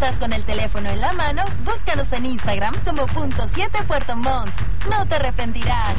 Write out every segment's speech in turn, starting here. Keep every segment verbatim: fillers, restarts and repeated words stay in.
estás con el teléfono en la mano, búscanos en Instagram como punto siete Puerto Montt. No te arrepentirás.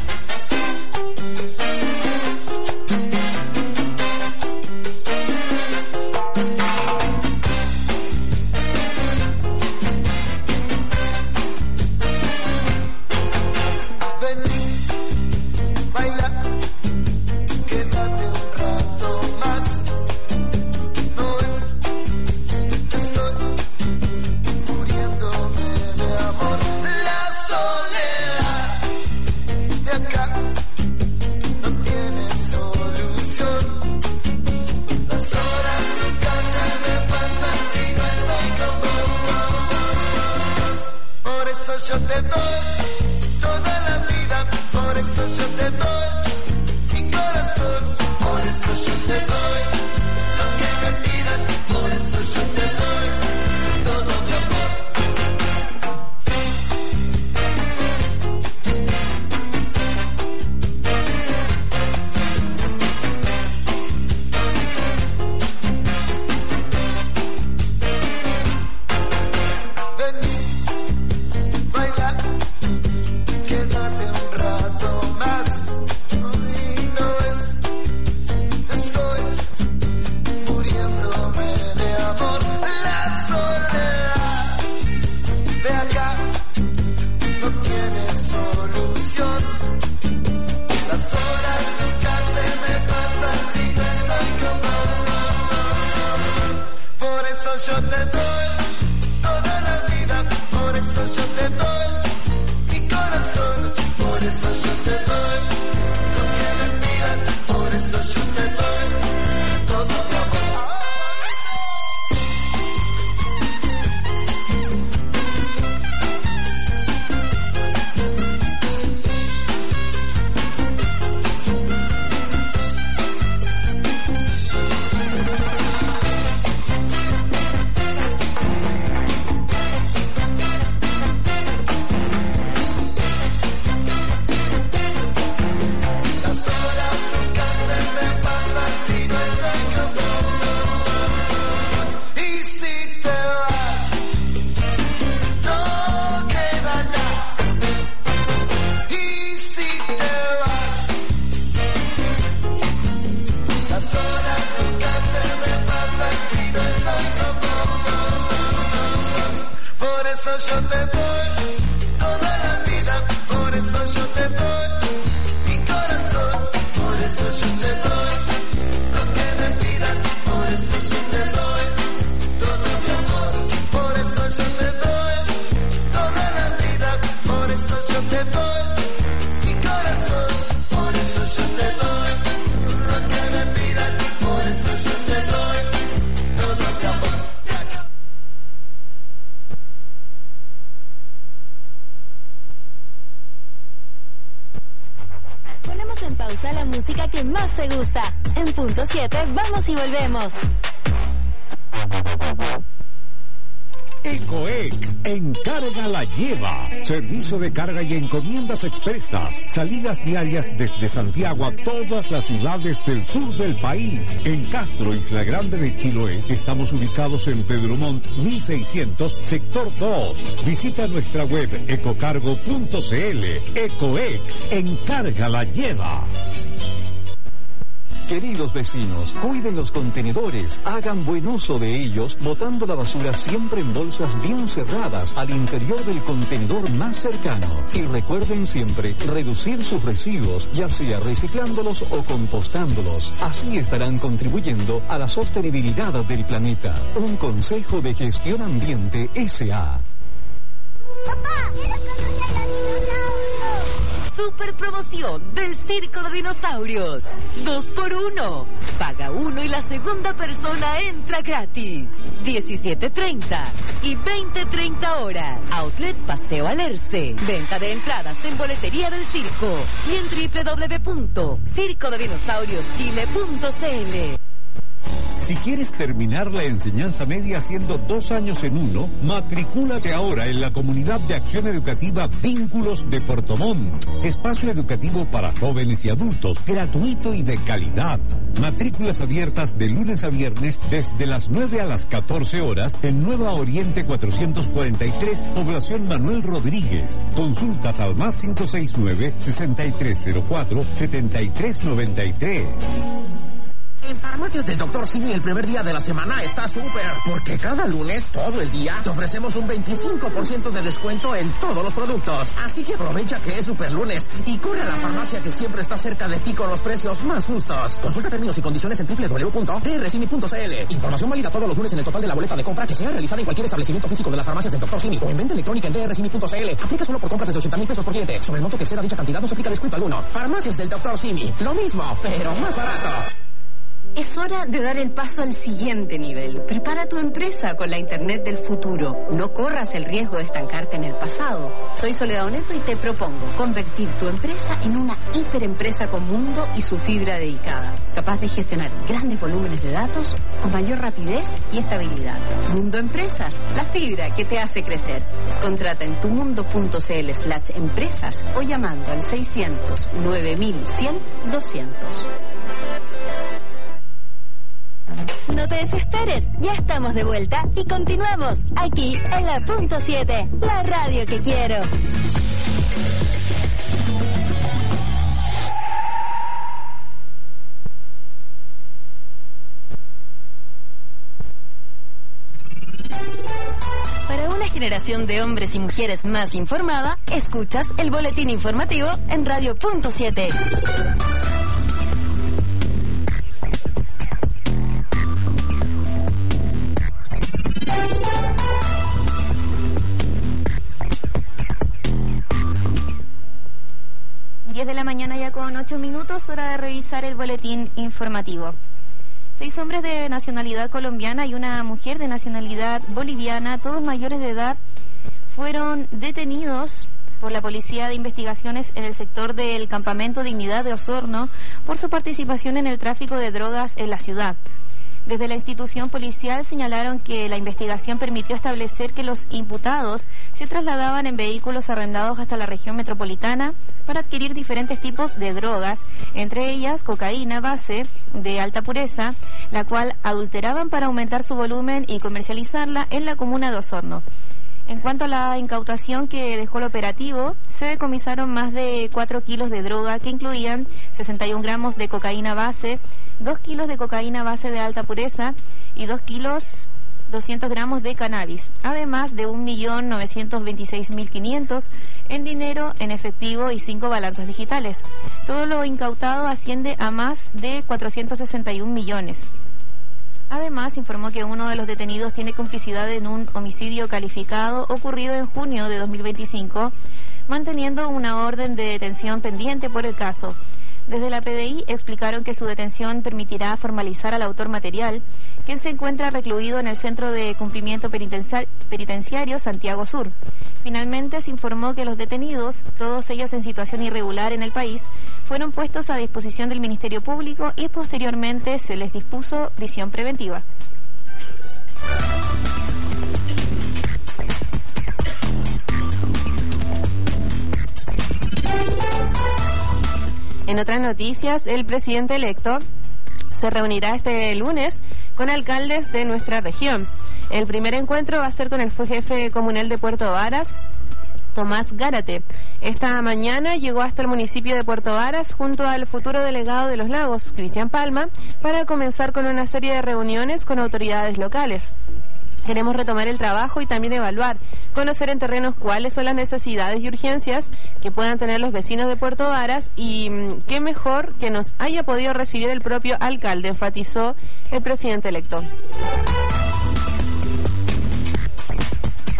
Yo te doy toda la vida, por eso yo te doy mi corazón, por eso yo te doy lo que me pidas, por eso yo te doy todo mi amor. Yo te doy toda la vida, por eso yo te doy mi corazón, por eso yo te doy lo que me pidas, por eso yo te doy todo mi amor. Yo te doy toda la vida, por eso yo te doy mi corazón, por eso yo te doy lo que me pidas, por eso yo te doy todo mi amor, por eso yo te doy toda la vida, por eso yo te doy mi corazón, por eso yo te doy lo que me pidas, por eso yo te doy todo mi amor. Ponemos en pausa la música que más te gusta. En punto siete, vamos y volvemos. Ecoex, Encarga la Lleva. Servicio de carga y encomiendas expresas. Salidas diarias desde Santiago a todas las ciudades del sur del país. En Castro, Isla Grande de Chiloé, estamos ubicados en Pedro Montt mil seiscientos, sector dos. Visita nuestra web ecocargo punto cl. Ecoex, Encarga la Lleva. Queridos vecinos, cuiden los contenedores, hagan buen uso de ellos, botando la basura siempre en bolsas bien cerradas al interior del contenedor más cercano. Y recuerden siempre reducir sus residuos, ya sea reciclándolos o compostándolos. Así estarán contribuyendo a la sostenibilidad del planeta. Un consejo de Gestión Ambiente S A ¡Papá! ¡Quiero conocer a los dinosaurios! Super promoción del Circo de Dinosaurios. Dos por uno. Paga uno y la segunda persona entra gratis. diecisiete treinta y veinte treinta horas. Outlet Paseo Alerce. Venta de entradas en boletería del circo y en doble u doble u doble u punto circo de dinosaurios chile punto c l. Si quieres terminar la enseñanza media haciendo dos años en uno, matricúlate ahora en la Comunidad de Acción Educativa Vínculos de Puerto Montt. Espacio educativo para jóvenes y adultos, gratuito y de calidad. Matrículas abiertas de lunes a viernes desde las nueve a las catorce horas en Nueva Oriente cuatrocientos cuarenta y tres, Población Manuel Rodríguez. Consultas al más cinco seis nueve, seis tres cero cuatro, siete tres nueve tres. En Farmacias del doctor Simi el primer día de la semana está súper, porque cada lunes, todo el día, te ofrecemos un veinticinco por ciento de descuento en todos los productos. Así que aprovecha que es super lunes y corre a la farmacia que siempre está cerca de ti con los precios más justos. Consulta términos y condiciones en doble u doble u doble u punto d r simi punto c l. Información válida todos los lunes en el total de la boleta de compra que sea realizada en cualquier establecimiento físico de las Farmacias del doctor Simi o en venta electrónica en d r simi punto c l. Aplica solo por compras desde ochenta mil pesos por cliente. Sobre el monto que exceda dicha cantidad no se aplica descuento alguno. Farmacias del doctor Simi. Lo mismo, pero más barato. Es hora de dar el paso al siguiente nivel. Prepara tu empresa con la Internet del futuro. No corras el riesgo de estancarte en el pasado. Soy Soledad Oneto y te propongo convertir tu empresa en una hiperempresa con mundo y su fibra dedicada, capaz de gestionar grandes volúmenes de datos con mayor rapidez y estabilidad. Mundo Empresas, la fibra que te hace crecer. Contrata en tumundo.cl slash empresas o llamando al seiscientos, nueve mil cien, doscientos. No te desesperes, ya estamos de vuelta y continuamos aquí en la punto siete, la radio que quiero. Para una generación de hombres y mujeres más informada, escuchas el boletín informativo en radio punto siete. diez de la mañana ya con ocho minutos, hora de revisar el boletín informativo. Seis hombres de nacionalidad colombiana y una mujer de nacionalidad boliviana, todos mayores de edad, fueron detenidos por la Policía de Investigaciones en el sector del Campamento Dignidad de Osorno por su participación en el tráfico de drogas en la ciudad. Desde la institución policial señalaron que la investigación permitió establecer que los imputados se trasladaban en vehículos arrendados hasta la región metropolitana para adquirir diferentes tipos de drogas, entre ellas cocaína base de alta pureza, la cual adulteraban para aumentar su volumen y comercializarla en la comuna de Osorno. En cuanto a la incautación que dejó el operativo, se decomisaron más de cuatro kilos de droga que incluían sesenta y un gramos de cocaína base, dos kilos de cocaína base de alta pureza y dos kilos doscientos gramos de cannabis, además de un millón novecientos veintiséis mil quinientos en dinero en efectivo y cinco balanzas digitales. Todo lo incautado asciende a más de cuatrocientos sesenta y un millones. Además, informó que uno de los detenidos tiene complicidad en un homicidio calificado ocurrido en junio de dos mil veinticinco, manteniendo una orden de detención pendiente por el caso. Desde la P D I explicaron que su detención permitirá formalizar al autor material, quien se encuentra recluido en el Centro de Cumplimiento Penitenciar- Penitenciario Santiago Sur. Finalmente se informó que los detenidos, todos ellos en situación irregular en el país, fueron puestos a disposición del Ministerio Público y posteriormente se les dispuso prisión preventiva. En otras noticias, el presidente electo se reunirá este lunes con alcaldes de nuestra región. El primer encuentro va a ser con el jefe comunal de Puerto Varas, Tomás Gárate. Esta mañana llegó hasta el municipio de Puerto Varas junto al futuro delegado de Los Lagos, Cristian Palma, para comenzar con una serie de reuniones con autoridades locales. Queremos retomar el trabajo y también evaluar, conocer en terrenos cuáles son las necesidades y urgencias que puedan tener los vecinos de Puerto Varas y mmm, qué mejor que nos haya podido recibir el propio alcalde, enfatizó el presidente electo.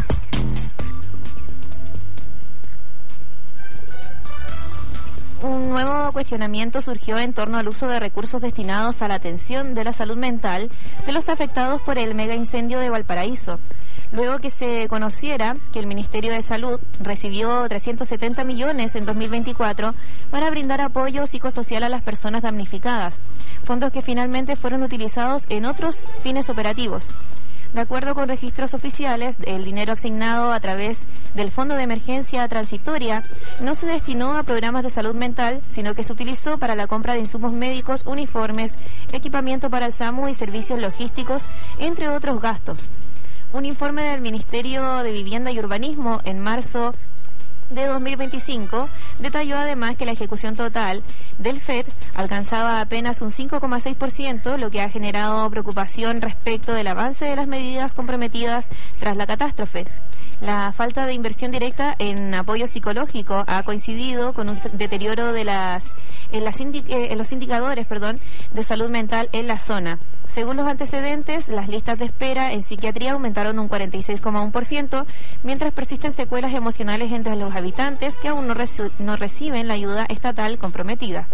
Un nuevo cuestionamiento surgió en torno al uso de recursos destinados a la atención de la salud mental de los afectados por el mega incendio de Valparaíso. Luego que se conociera que el Ministerio de Salud recibió trescientos setenta millones en dos mil veinticuatro para brindar apoyo psicosocial a las personas damnificadas, fondos que finalmente fueron utilizados en otros fines operativos. De acuerdo con registros oficiales, el dinero asignado a través del Fondo de Emergencia Transitoria no se destinó a programas de salud mental, sino que se utilizó para la compra de insumos médicos, uniformes, equipamiento para el SAMU y servicios logísticos, entre otros gastos. Un informe del Ministerio de Vivienda y Urbanismo en marzo de dos mil veinticinco detalló además que la ejecución total del F E D alcanzaba apenas un cinco coma seis por ciento, lo que ha generado preocupación respecto del avance de las medidas comprometidas tras la catástrofe. La falta de inversión directa en apoyo psicológico ha coincidido con un deterioro de las en, las indi- en los indicadores, perdón, de salud mental en la zona. Según los antecedentes, las listas de espera en psiquiatría aumentaron un cuarenta y seis coma uno por ciento, mientras persisten secuelas emocionales entre los habitantes que aún no, reci- no reciben la ayuda estatal comprometida.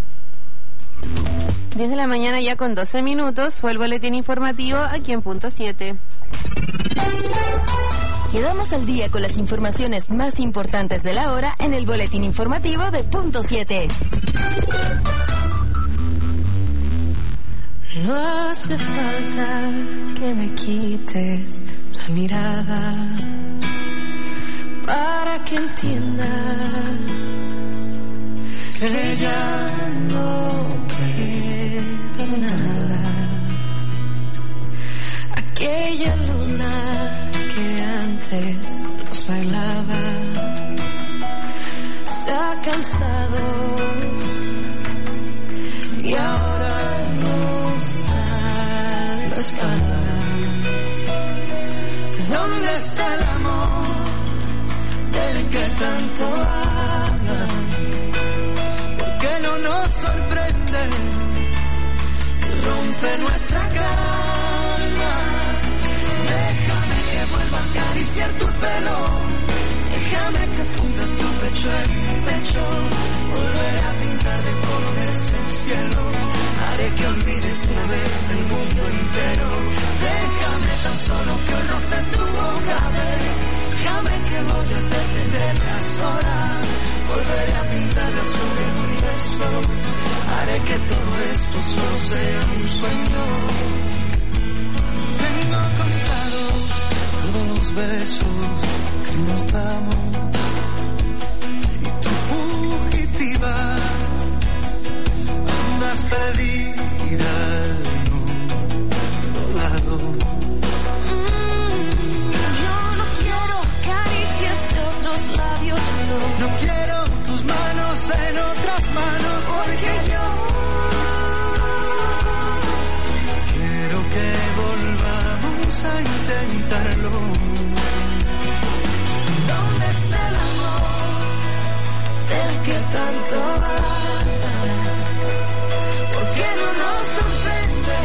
diez de la mañana ya con doce minutos, fue el boletín informativo aquí en Punto siete. Quedamos al día con las informaciones más importantes de la hora en el boletín informativo de Punto siete. No hace falta que me quites la mirada para que entienda que ya no queda nada. Aquella luna que antes nos bailaba se ha cansado y ahora nos da la espalda. ¿Dónde está el amor del que tanto hablan? ¿Por qué no nos sorprende y rompe nuestra calma? Déjame que vuelva a acariciar tu pelo, déjame que funda tu pecho en mi pecho, volver a pintar de colores el cielo, haré que olvides una vez el mundo entero. Déjame tan solo que hoy roce tu boca, déjame que voy a detener las horas, volveré a pintar de azul el universo, haré que todo esto solo sea un sueño. Tengo contados todos los besos que nos damos y tu fugitiva andas perdida en otro lado. Yo no quiero caricias de otros labios, no. No quiero tus manos en otras manos, porque yo quiero que volvamos a intentarlo. ¿Dónde está el amor del que tanto habla? ¿Por qué no nos sorprende?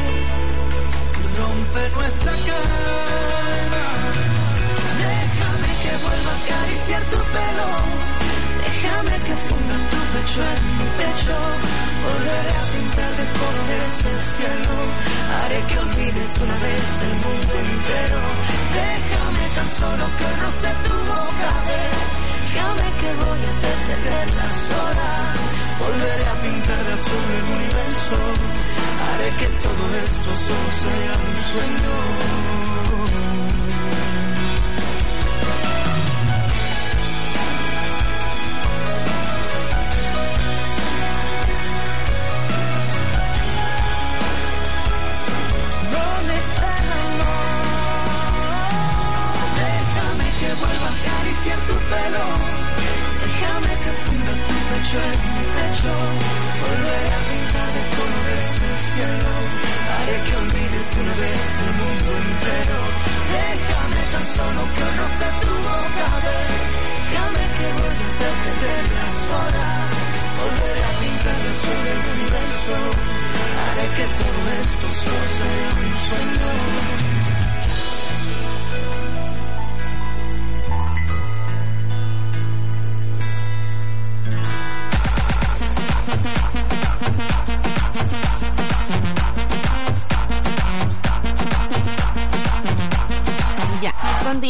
Rompe nuestra calma. Déjame que vuelva a acariciar tu pelo, déjame que funda tu pecho en mi pecho, volveré a pintar de colores el cielo, haré que olvides una vez el mundo entero. Déjame tan solo que roce tu boca, déjame que voy a detener las horas, volveré a pintar de azul el universo, haré que todo esto solo sea un sueño. ¿Dónde está el amor? Déjame que vuelva a acariciar tu pelo, déjame que funda tu pecho en mi pecho, volveré a pintar de colores el cielo, haré que olvides una vez el mundo entero. Déjame tan solo que roce tu boca, déjame que voy a detener las horas, volveré a pintar de azul el universo, haré que todo esto solo sea un sueño.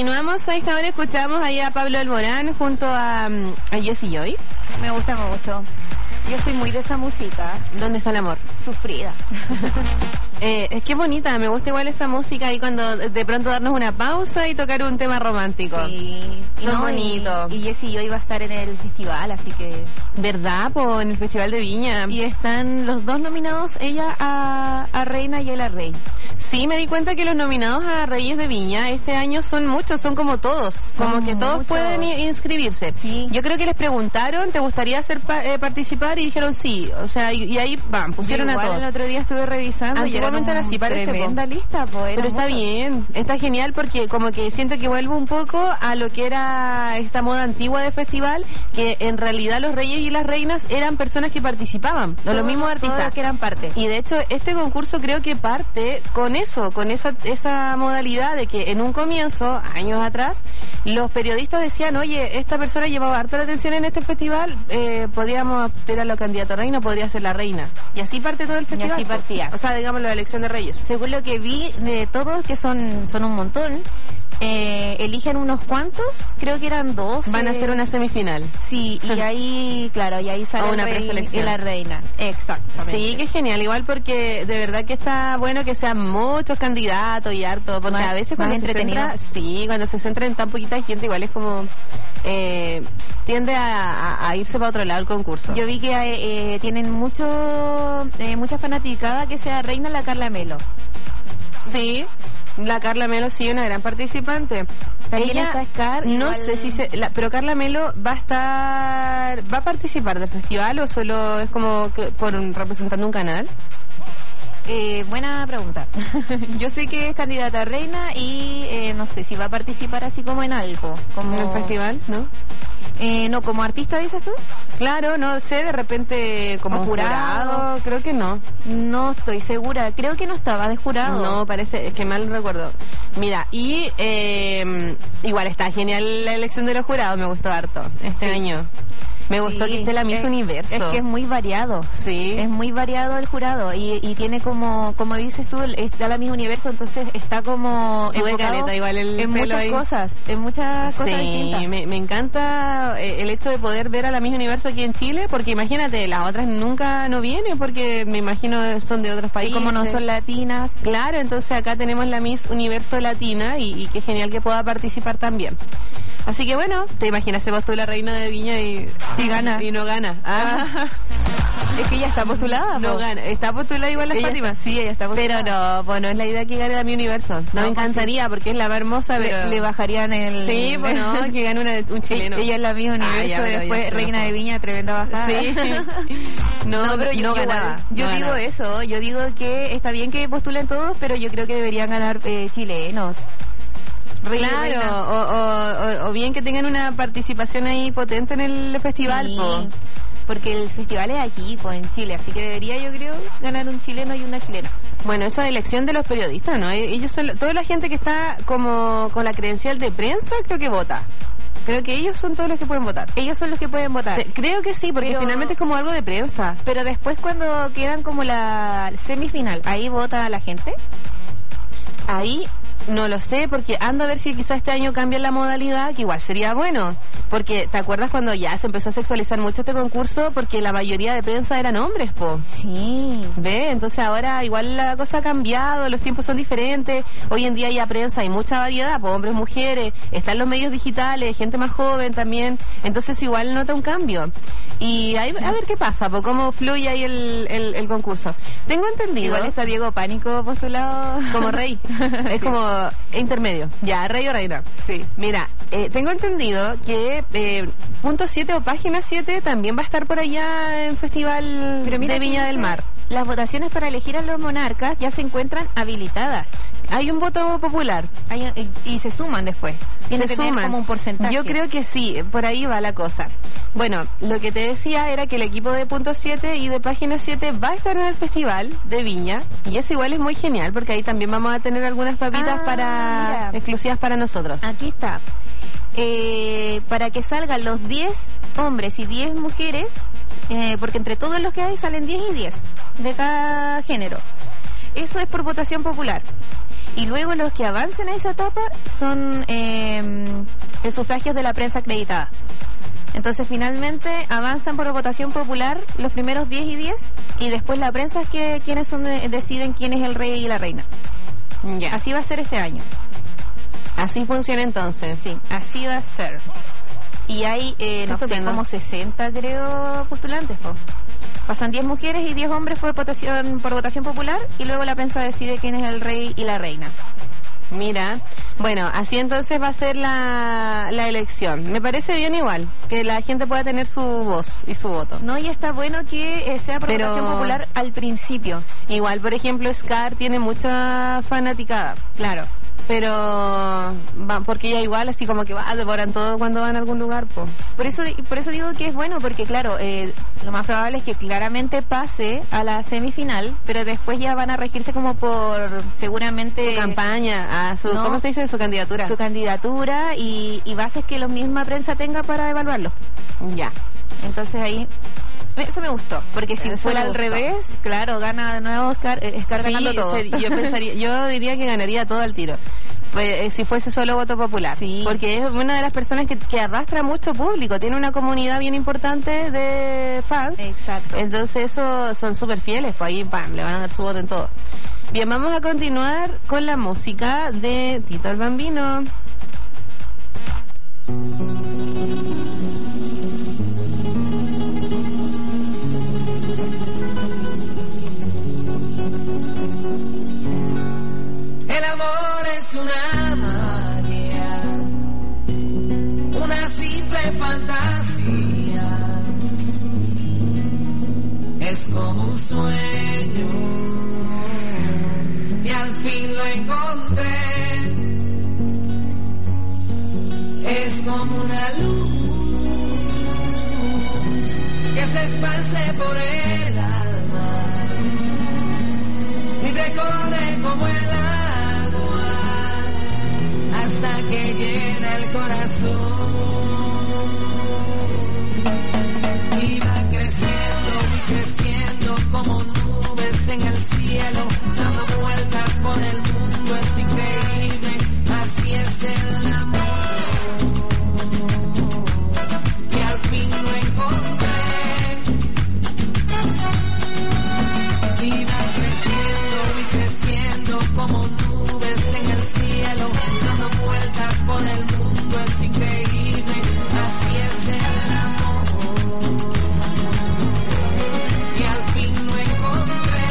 Continuamos, a esta hora escuchamos ahí a Pablo Alborán junto a, a Jessie Joy. Me gusta mucho. Yo soy muy de esa música. ¿Dónde está el amor? Sufrida. eh, es que es bonita, me gusta igual esa música y cuando de pronto darnos una pausa y tocar un tema romántico. Sí. Son no, bonitos. Y, y Jessie Joy va a estar en el festival, así que... ¿Verdad? Po, en el Festival de Viña. Y están los dos nominados, ella a, a Reina y él a Rey. Sí, me di cuenta que los nominados a Reyes de Viña este año son muchos, son como todos, Son como que todos muchos. pueden i- inscribirse. Sí. Yo creo que les preguntaron, ¿te gustaría hacer pa- eh, participar? Y dijeron sí, o sea, y, y ahí van, pusieron Yo igual a todos. el otro día estuve revisando y era Antiguamente era como así, parece, tremenda po. lista, po, era Pero está mucho. bien, está genial porque como que siento que vuelvo un poco a lo que era esta moda antigua de festival, que en realidad los reyes y las reinas eran personas que participaban, no Todos- los mismos todos artistas. los que eran parte. Y de hecho este concurso creo que parte con eso, con esa esa modalidad de que en un comienzo, años atrás, los periodistas decían, oye, esta persona llevaba harta la atención en este festival, eh, podríamos tirarlo a candidato a reina, podría ser la reina. Y así parte todo el festival. así partía. O sea, digamos la elección de reyes. Según lo que vi de todos, que son, son un montón, eh, eligen unos cuantos, creo que eran dos. Van a hacer una semifinal. Sí, y ahí, claro, y ahí sale O una el rey preselección. y la reina. Exactamente. Sí, que genial, igual porque de verdad que está bueno que sean muchos candidatos y harto, porque Más- a veces más cuando se entretenido. centra, sí, cuando se centra en tan poquita gente igual es como eh, tiende a, a- a irse para otro lado el concurso. Yo vi que eh, eh, tienen mucho, eh, mucha fanaticada que sea reina la Carla Melo. Sí, la Carla Melo sí, una gran participante. También Ella, está Scar, no igual- sé si se, la- pero Carla Melo va a estar, va a participar del festival o solo es como que por un- representando un canal. Eh, buena pregunta. Yo sé que es candidata a reina y eh, no sé si va a participar así como en algo. Como En el festival, ¿no? Eh, no, como artista, dices tú. Claro, no sé, de repente como ¿O jurado? jurado, creo que no. No estoy segura. Creo que no estaba de jurado. No, parece, es que mal recuerdo. Mira, y eh, igual está genial la elección de los jurados, me gustó harto este Sí. año. Me gustó Sí, que esté la Miss es- Universo. Es que es muy variado. Sí. Es muy variado el jurado y, y tiene como, como dices tú, está la Miss Universo, entonces está como Sube enfocado caleta igual el en pelo muchas ahí. cosas, en muchas cosas Sí, distintas. me, me encanta eh, el hecho de poder ver a la Miss Universo aquí en Chile, porque imagínate, las otras nunca no vienen, porque me imagino son de otros Y países. como no son latinas, Claro, entonces acá tenemos la Miss Universo Latina y, y qué genial que pueda participar también. Así que bueno, te imaginas, se postula Reina de Viña y, Y gana. Y no gana. Ah, es que ella está postulada. no po. gana. Está postulada igual la Ella Fátima. está- sí, ella está postulada. Pero no, pues no es la idea que gane la Mi Universo. No, No, me encantaría porque es la más hermosa, Le, pero... le bajarían el... Sí, pues no, que gane una, un chileno. Ella es la Miss Universo, Ah, ya, pero ya después se Reina enojó. de Viña, tremenda bajada. Sí. No, No, pero yo, no yo ganaba. igual, yo no digo ganaba. eso, yo digo que está bien que postulen todos, pero yo creo que deberían ganar eh, chilenos. Rey y Claro, reina. o, o, o, o bien que tengan una participación ahí potente en el festival. Sí, po. porque el festival es aquí, pues en Chile, así que debería yo creo ganar un chileno y una chilena. Bueno, esa elección de los periodistas, ¿no? Ellos son, toda la gente que está como con la credencial de prensa, creo que vota. Creo que ellos son todos los que pueden votar. Ellos son los que pueden votar. Sí, creo que sí, porque Pero- finalmente es como algo de prensa. Pero después cuando quedan como la semifinal, ahí vota la gente. Ahí no lo sé, porque ando a ver si quizás este año cambian la modalidad, que igual sería bueno. Porque, ¿te acuerdas cuando ya se empezó a sexualizar mucho este concurso? Porque la mayoría de prensa eran hombres, po. Sí. ¿Ve? Entonces ahora igual la cosa ha cambiado, los tiempos son diferentes. Hoy en día ya prensa, hay mucha variedad, po, hombres, mujeres, están los medios digitales, gente más joven también. Entonces igual nota un cambio. Y ahí, a ver qué pasa, po, cómo fluye ahí el, el, el concurso. Tengo entendido... Igual está Diego Pánico postulado. Como rey. Es como intermedio. Ya, rey o reina. Sí. Mira, eh, tengo entendido que eh, punto siete o página siete también va a estar por allá en Festival Pero mira de que Viña del dice, Mar. Las votaciones para elegir a los monarcas ya se encuentran habilitadas. Hay un voto popular. Hay- y, y se suman después. Tiene Se que tener suman. como un porcentaje. Yo creo que sí, por ahí va la cosa. Bueno, lo que te decía era que el equipo de punto siete y de página siete va a estar en el Festival de Viña. Y eso igual es muy genial, porque ahí también vamos a tener algunas papitas Ah, para mira. exclusivas para nosotros. Aquí está. Eh, para que salgan los diez hombres y diez mujeres, eh, porque entre todos los que hay salen diez y diez de cada género. Eso es por votación popular. Y luego los que avancen a esa etapa son eh, el sufragio de la prensa acreditada. Entonces finalmente avanzan por votación popular los primeros diez y diez y después la prensa es que quienes son de, deciden quién es el rey y la reina. Ya. Así va a ser este año. Así funciona entonces. Sí, así va a ser. Y hay, eh, no sé, como sesenta creo postulantes, po. Pasan diez mujeres y diez hombres por votación, por votación popular y luego la prensa decide quién es el rey y la reina. Mira, bueno, así entonces va a ser la, la elección. Me parece bien igual, que la gente pueda tener su voz y su voto. No, y está bueno que eh, sea por Pero votación popular al principio. Igual, por ejemplo, Scar tiene mucha fanaticada. Claro. Pero va, porque ella igual así como que va, devoran todo cuando van a algún lugar, po. Por eso por eso digo que es bueno, porque claro, eh, lo más probable es que claramente pase a la semifinal, pero después ya van a regirse como por seguramente su campaña, a su, no, ¿cómo se dice? Su candidatura. Su candidatura y, y bases que la misma prensa tenga para evaluarlo. Ya. Entonces ahí eso me gustó, porque si Eso fuera al revés, claro, gana de nuevo Scar, Scar sí, ganando todo. Se, yo pensaría, yo diría que ganaría todo al tiro. Pues, eh, si fuese solo voto popular, sí. Porque es una de las personas que, que arrastra mucho público, tiene una comunidad bien importante de fans. Exacto. Entonces eso son súper fieles, pues ahí pam, le van a dar su voto en todo. Bien, vamos a continuar con la música de Tito el Bambino. El amor es una magia, una simple fantasía, es como un sueño y al fin lo encontré, es como una luz que se esparce por el alma y recorre como el agua hasta que llena el corazón y va creciendo y creciendo como nubes en el cielo, dando vueltas por el mundo, es increíble, así es el amor y al fin lo encontré y va creciendo y creciendo como nubes en el cielo, dando vueltas por el mundo, es increíble, así es el amor y al fin lo encontré.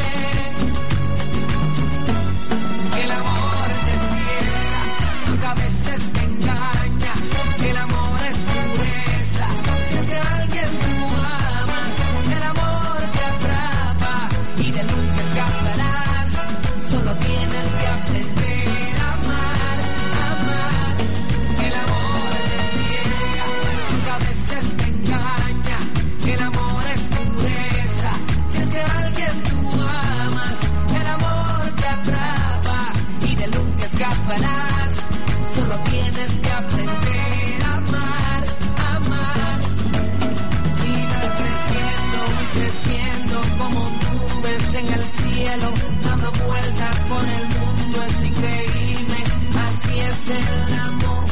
El amor te ciega, aunque a veces te engaña, el amor es pureza, si es que alguien tú amas, el amor te atrapa y de nunca escaparás, solo tienes que aprender a amar, amar. El amor te ciega, aunque a veces te engaña, el amor es pureza, si es que alguien tú amas, el amor te atrapa y de nunca escaparás, solo tienes que aprender a amar, amar. Y va creciendo y creciendo como nubes en el cielo, dando vueltas por el mundo, es increíble, así es el amor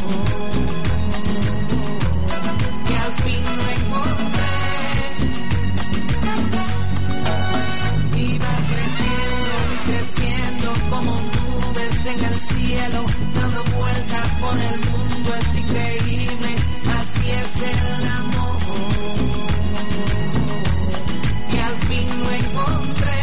que al fin lo encontré y va creciendo y creciendo como nubes en el cielo, dando vueltas por el mundo, es increíble, así es el amor que al fin lo encontré.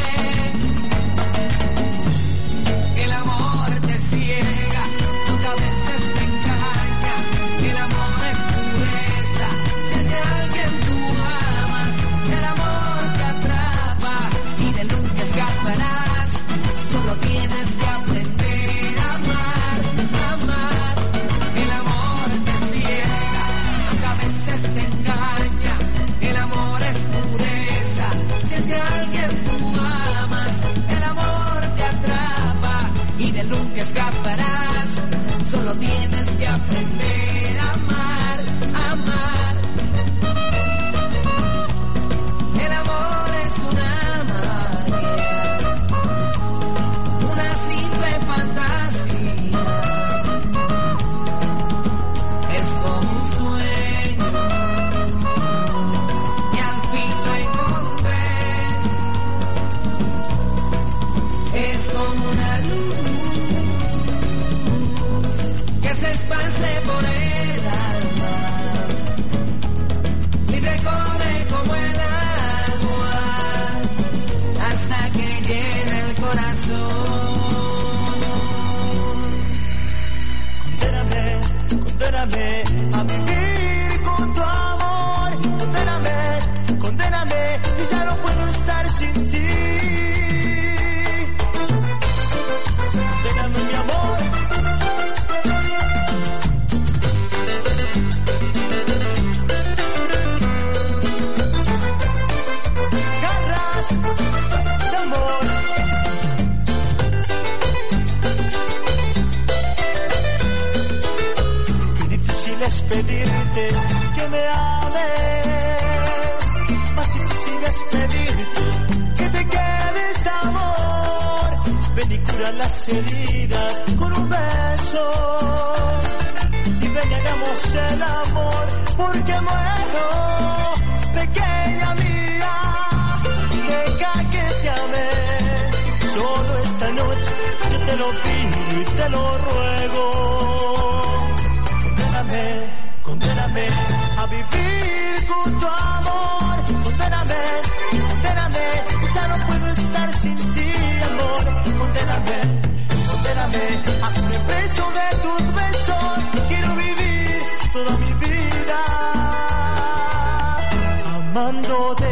El amor te ciega, aunque a veces te engaña, el amor es pureza, si es que alguien tú amas, el amor te atrapa y de nunca escaparás, solo tienes que aprender a amar, amar. El amor te ciega, aunque a veces te engaña, el amor es pureza, si es que alguien tú amas, el amor te atrapa y de nunca escaparás, solo tienes que aprender a amar, amar. El amor es una magia, una simple fantasía, luz que se esparce por el alma, libre corre como el agua hasta que llene el corazón. Condéname, condéname a vivir con tu amor, condéname, condéname y ya no puedo estar sin ti. Condéname mi amor. Garras de amor. Qué difícil es pedirte que me ames, más difícil es pedirte que te quedes, amor. Ven y cura las heridas con un beso y ven y hagamos el amor porque muero, pequeña mía. Deja que te ame, solo esta noche yo te lo pido y te lo ruego. Condéname, condéname a vivir con tu amor, condéname, condéname, ya no puedo estar sin ti, amor. Condéname, condéname, hazme preso de tus besos, quiero vivir toda mi vida amándote.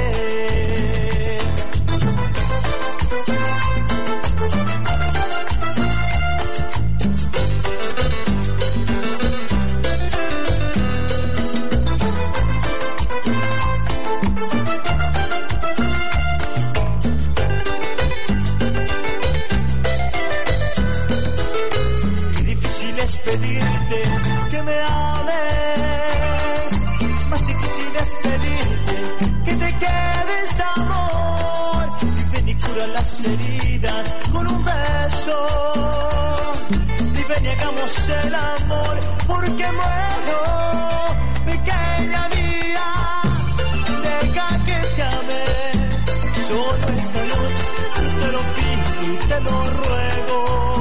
Pedirte que me ames, más difícil es pedirte que te quedes, amor. Y ven y cura las heridas con un beso, y ven y hagamos el amor porque muero, pequeña mía. Deja que te ame, solo esta noche yo te lo pido y te lo ruego.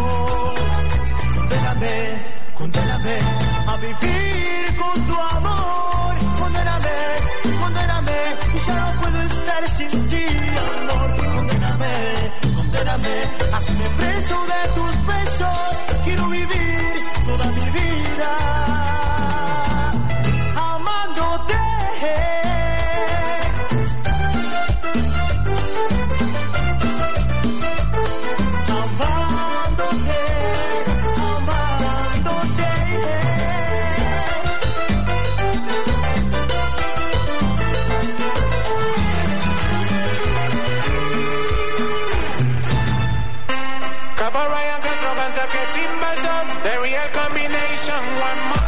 Condéname, condéname a vivir con tu amor, condéname, condéname y ya no puedo estar sin ti, amor. Condéname, condéname, hazme preso de tus besos, quiero vivir toda mi vida amándote. The real combination, one more.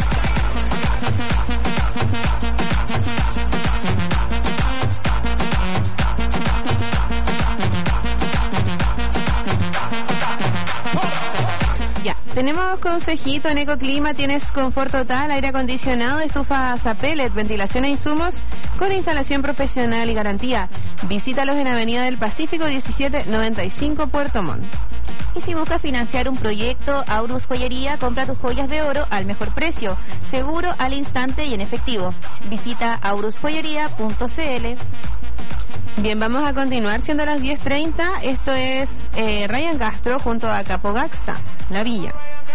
Ya, tenemos consejito en Ecoclima, tienes confort total, aire acondicionado, estufas a pellet, ventilación e insumos con instalación profesional y garantía. Visítalos en Avenida del Pacífico diecisiete noventa y cinco, Puerto Montt. Y si buscas financiar un proyecto, Aurus Joyería compra tus joyas de oro al mejor precio, seguro, al instante y en efectivo. Visita aurus joyería punto c l. Bien, vamos a continuar siendo las diez treinta. Esto es eh, Ryan Castro junto a Capo Gaxta, La Villa.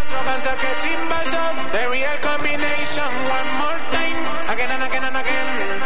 The real combination, one more time, again and again and again.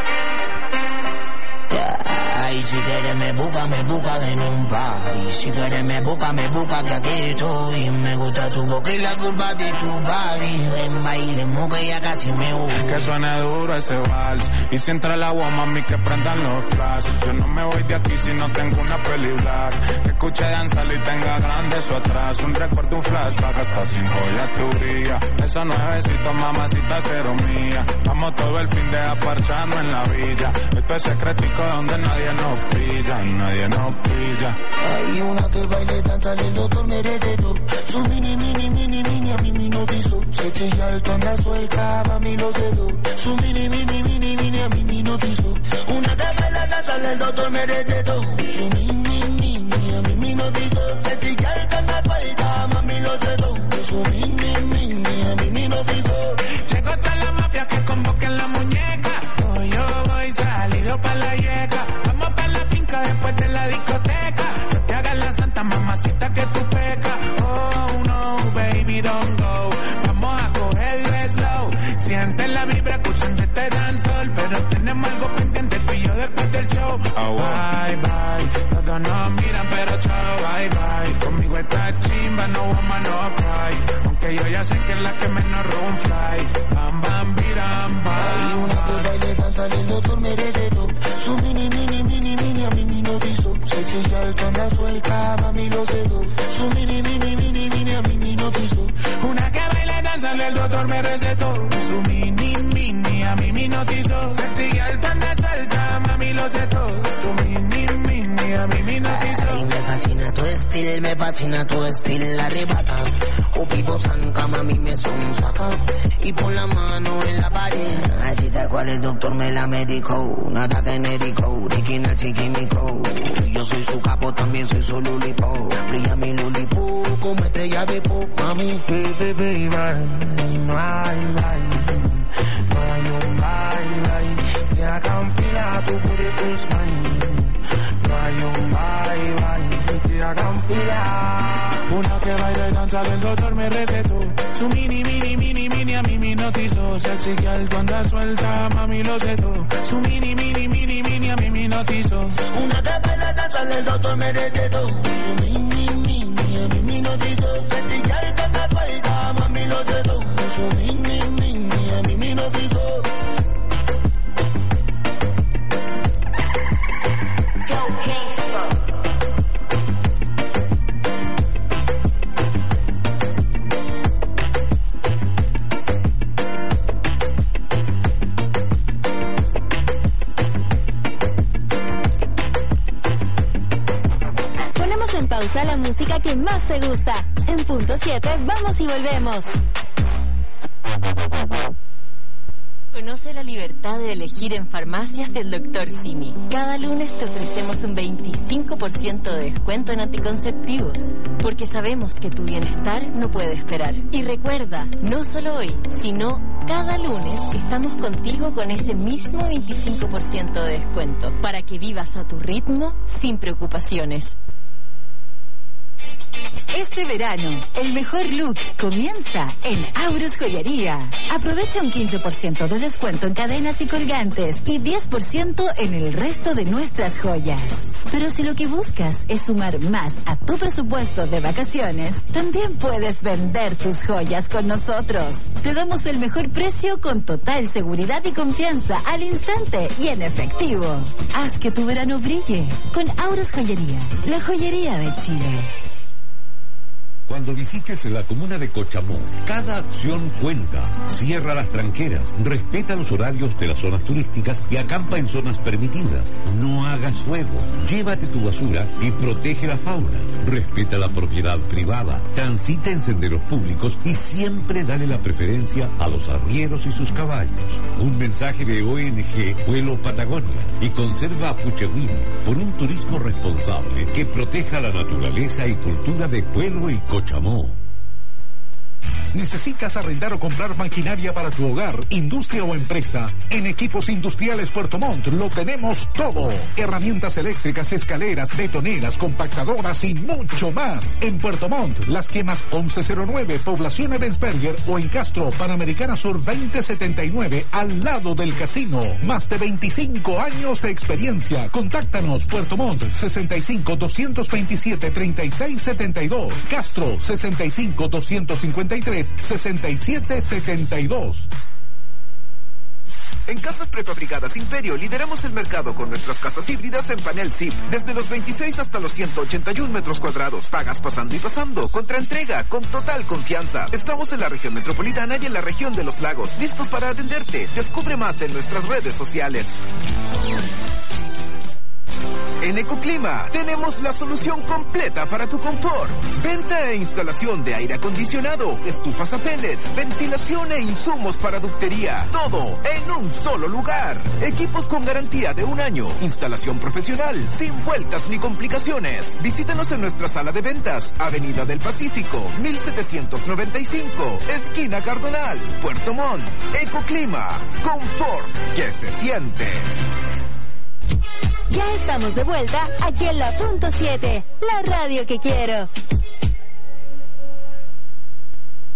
Ay, si quieres me busca, me busca en un party. Si quieres me busca, me busca que aquí estoy. Me gusta tu boca y la curva de tu body. Ven, bailemos que ya casi me voy. Que suene duro ese vals. Y si entra el agua, mami, que prendan los flash. Yo no me voy de aquí si no tengo una peli black. Que escuche danzar y tenga grande eso atrás. Un recuerdo, un flashback hasta sin joya tu brilla. Esos nuevecitos, mamacita, cero mía. Vamos todo el fin de aparchando en la villa. Esto es secretico donde nadie nos pilla, nadie nos pilla. Hay una que baile danza, el doctor merece todo. Su mini, mini, mini, mini, a mí me notizó. Se chilla alto, anda suelta, mami lo sé todo. Su mini, mini, mini, mini, a mí me notizó. Una que baile danza, el doctor merece todo. Su mini, mini, a mí me notizó. Se chilla alto, anda suelta. baby, don't go. Vamos a cogerlo slow. Sienten la vibra, escuchando este dancehall, pero tenemos algo pendiente tú y yo después del show. Oh, bye, bye. Todos nos miran, pero chao, bye, bye. Conmigo está chimba, no woman, no cry. Aunque yo ya sé que es la que menos room fly. Bam, bam, biram, bam. Hay una que baile danza, el doctor merece todo. Su mini, mini, mini, mini, a mí me notizó. Se chilla el anda suelta, mami lo cedo. Su mini, mini, mini, mini, a mí me notizó. Una que baile danza, el doctor me recetó. Su mini, mini, a mí me notizó. Sexy alta, anda suelta, mami lo cedo. Su mini, mini, a mí me notizó. Ay, me fascina tu estilo, me fascina tu estilo, arrebata. O vivo sanca, mami me son saca. Y pon la mano en la pared. Así tal cual el doctor me la medicó. Nada genérico, original chiquímico. Yo soy su capo, también soy su lulipo. Brilla mi lulipo como estrella de pop. Mami, baby, baby, bye. No hay bye. No hay un bye, bye. Que hagan fila, tu pure smile. No hay un bye, bye. Que hagan fila. Una que baila y danza, el doctor me recetó. Su mini, mini, mini, mini, a mí me notizó. Sexy que alto anda suelta, mami lo cedo. Su mini, mini, mini, mini, a mí me notizó. Una que baila y danza, el doctor me recetó. Su mini, mini, a mí me notizó. Sexy que alto anda suelta, mami lo cedo. Su mini, mini, a mí me notizó. Go Gangsta. En pausa la música que más te gusta. En punto siete vamos y volvemos. Conoce la libertad de elegir en farmacias del doctor Simi. Cada lunes te ofrecemos un veinticinco por ciento de descuento en anticonceptivos, porque sabemos que tu bienestar no puede esperar. Y recuerda, no solo hoy, sino cada lunes estamos contigo con ese mismo veinticinco por ciento de descuento, para que vivas a tu ritmo sin preocupaciones. Este verano, el mejor look comienza en Aurus Joyería. Aprovecha un quince por ciento de descuento en cadenas y colgantes y diez por ciento en el resto de nuestras joyas. Pero si lo que buscas es sumar más a tu presupuesto de vacaciones, también puedes vender tus joyas con nosotros. Te damos el mejor precio con total seguridad y confianza al instante y en efectivo. Haz que tu verano brille con Aurus Joyería, la joyería de Chile. Cuando visites la comuna de Cochamó, cada acción cuenta. Cierra las tranqueras, respeta los horarios de las zonas turísticas y acampa en zonas permitidas. No hagas fuego, llévate tu basura y protege la fauna. Respeta la propiedad privada, transita en senderos públicos y siempre dale la preferencia a los arrieros y sus caballos. Un mensaje de O N G Pueblo Patagonia y Conserva Apucheguín por un turismo responsable que proteja la naturaleza y cultura de Pueblo y Cochamó. ¿Necesitas arrendar o comprar maquinaria para tu hogar, industria o empresa? En Equipos Industriales Puerto Montt lo tenemos todo. Herramientas eléctricas, escaleras, betoneras, compactadoras y mucho más. En Puerto Montt, Las Quemas once cero nueve, Población Ebensberger, o en Castro, Panamericana Sur veinte setenta y nueve, al lado del casino. Más de veinticinco años de experiencia. Contáctanos, Puerto Montt, sesenta y cinco, doscientos veintisiete, treinta y seis setenta y dos. Castro, sesenta y cinco, doscientos cincuenta y tres, sesenta y siete setenta y dos. En Casas Prefabricadas Imperio lideramos el mercado con nuestras casas híbridas en panel S I P, desde los veintiséis hasta los ciento ochenta y uno metros cuadrados. Pagas pasando y pasando, contra entrega, con total confianza. Estamos en la región metropolitana y en la región de los lagos, listos para atenderte. Descubre más en nuestras redes sociales. En Ecoclima tenemos la solución completa para tu confort. Venta e instalación de aire acondicionado, estufas a pellet, ventilación e insumos para ductería. Todo en un solo lugar. Equipos con garantía de un año. Instalación profesional, sin vueltas ni complicaciones. Visítanos en nuestra sala de ventas, Avenida del Pacífico, mil setecientos noventa y cinco, esquina Cardonal, Puerto Montt. Ecoclima, confort que se siente. Ya estamos de vuelta aquí en la punto siete, la radio que quiero.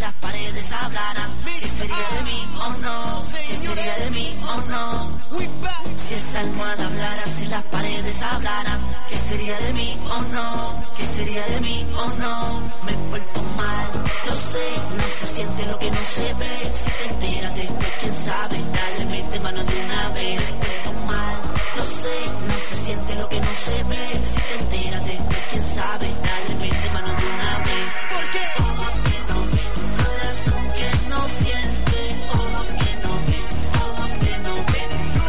las paredes hablaran? ¿Qué sería de mí o no? ¿Qué sería de mí o no? Si esa almohada hablara, si las paredes hablaran, ¿qué sería de mí o no? ¿Qué sería de mí o no? Me he vuelto mal, lo sé, no se siente lo que no se ve. Si te enteras después, quién sabe, dale, mete mano de una vez. Me he vuelto mal, lo sé, no se siente lo que no se ve. Si te enteras después, quién sabe, dale, mete mano de una vez. Porque ojos que no ven, corazón que no siente, ojos que no ven, ojos que no ven,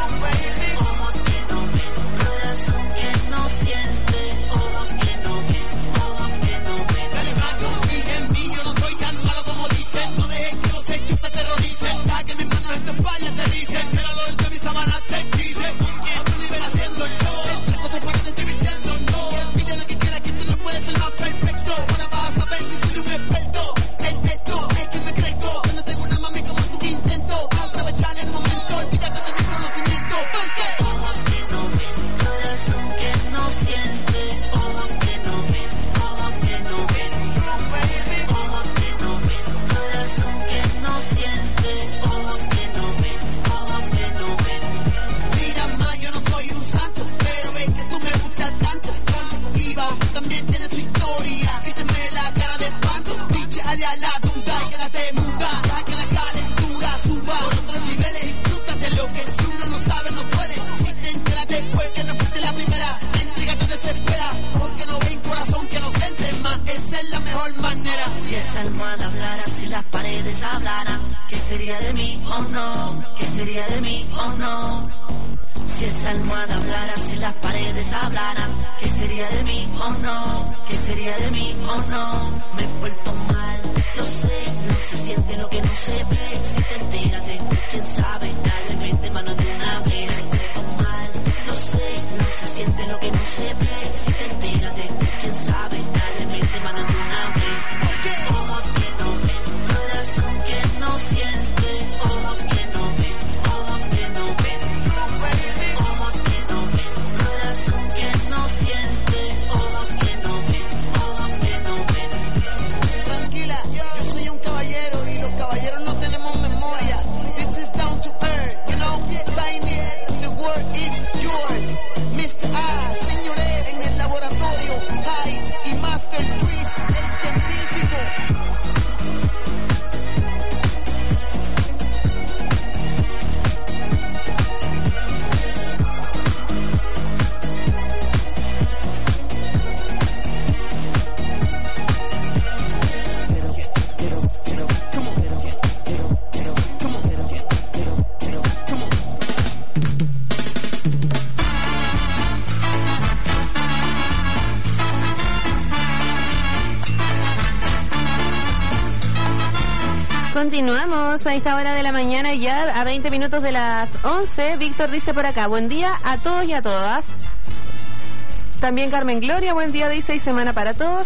ojos que no ven, corazón que no siente, ojos que no ven, ojos que no ven. Dale mago, confía en mí, yo no soy tan malo como dicen. No dejes que los hechos te terroricen. Da que mis manos en tu espalda te dicen, pero lo de mis sábanas te hechicen. A otro nivel haciendo el no, entre cuatro paredes divirtiendo no. Pide lo que quieras, que tú no puedes ser más perfecto. Ahora vas a saber si soy un experto en esto, es que me crezco. Cuando tengo una mami como tú intento aprovechar el momento, olvídate de mi conocimiento. Porque ojos que no ven, corazón que no siente, ojos que no ven, ojos que no ven, ojos que no ven, corazón que no siente, ojos que no ven, ojos que no ven. Mira ma, yo no soy un santo, pero es que tú me gustas tanto. Consecutiva, también tiene su historia. Quítame la cara de espanto, pinche allá la duda y quédate muda. Deja que la calentura suba por otros niveles. Disfrútate lo que si uno no sabe no puede. Si te enteras después que no fuiste la primera, la intriga te desespera. Porque no ven corazón que no siente más, esa es la mejor manera. Si esa almohada hablara, si las paredes hablaran, ¿qué sería de mí o no? ¿Qué sería de mí o no? Si esa almohada hablara, si las paredes hablaran, ¿qué sería de mí o no? ¿Qué sería de mí o no? Me he vuelto mal, lo sé, no se siente lo que no se ve. Si te enteras después, quién sabe, dale, mete mano de una vez. Me he vuelto mal, lo sé, no se siente lo que no se ve. Si te enteras después, quién sabe, dale, mete mano de una vez. Porque ojos que no ven, corazón que no siente, ojos que no ven, ojos que no ven, ojos que no ven, corazón que no siente, ojos que no ven, ojos que no ven. Tranquila, yo soy un caballero y los caballeros no tenemos memoria. This is down to earth, you know, tiny, the word is yours. mister A, señores, en el laboratorio, High y Master Chris, el científico. Continuamos a esta hora de la mañana, ya a veinte minutos de las once. Víctor dice por acá, buen día a todos y a todas. También Carmen Gloria, buen día, dice, y semana para todos.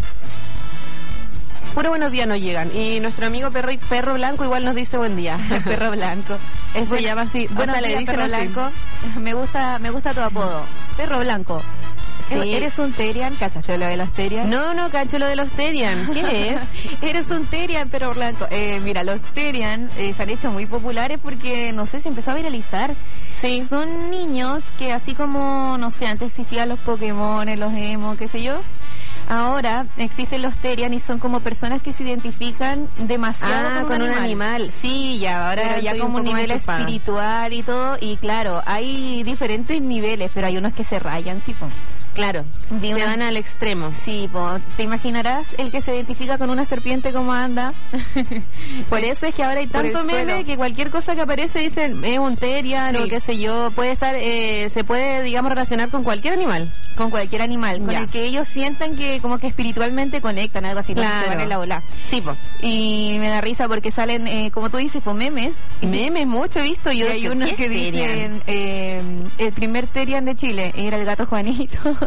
Puro buenos días nos llegan. Y nuestro amigo Perro, Perro Blanco igual nos dice buen día. Perro Blanco. Eso se llama así. Buenos o sea, días, le Perro así. Blanco. Me gusta, me gusta tu apodo. Perro Blanco. Sí. ¿Eres un Terian? ¿Cachaste lo de los Terian? No, no, cacho lo de los Terian. ¿Qué es? Eres un Terian, Perro Blanco. Eh, mira, los Terian eh, se han hecho muy populares porque, no sé, se empezó a viralizar. Sí. Son niños que así como, no sé, antes existían los Pokémon, los emo, qué sé yo. Ahora existen los Terian y son como personas que se identifican demasiado ah, con, con un, un animal. animal. Sí, ya, ahora pero ya estoy como un nivel entupada. espiritual y todo. Y claro, hay diferentes niveles, pero hay unos que se rayan, sí, po. Claro, Vi se una- van al extremo. Sí, po. Te imaginarás el que se identifica con una serpiente como anda. Por eso es que ahora hay Por el tanto meme suelo. que cualquier cosa que aparece dicen es un Terian Sí. o qué sé yo, puede estar, eh, se puede, digamos, relacionar con cualquier animal. Con cualquier animal, con Ya. el que ellos sientan que como que espiritualmente conectan, algo así, cuando se van en la ola. Sí, po. Y me da risa porque salen, eh, como tú dices, pues memes. Memes, mucho he visto. Yo Y hay dije, unos ¿qué que es Terian? dicen, eh, el primer Terian de Chile era el gato Juanito.